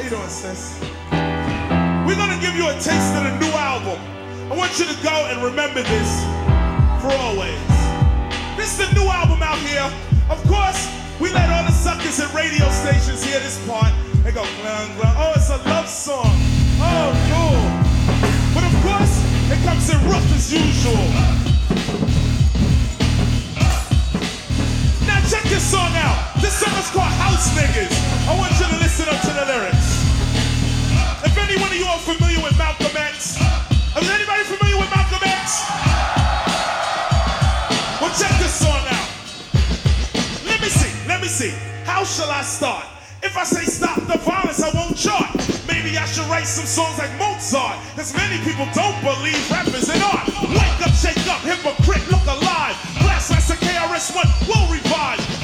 you doing, sis? We're gonna give you a taste of the new album. I want you to go and remember this for always. This is the new album out here. Of course, we let all the suckers at radio stations hear this part. They go, glun, glun. Oh, it's a love song. Oh, cool. But of course, it comes in rough as usual. Now check this song out. This song is called House Niggas. I want you to listen up to the lyrics. If any one of you are familiar with Malcolm X, is anybody familiar with Malcolm X? Well, check this song out. Let me see. How shall I start? If I say stop the violence, I won't chart. Maybe I should write some songs like Mozart, cause many people don't believe rap is an art. Wake up, shake up, hypocrite, look alive. Blast Master KRS-One will revive.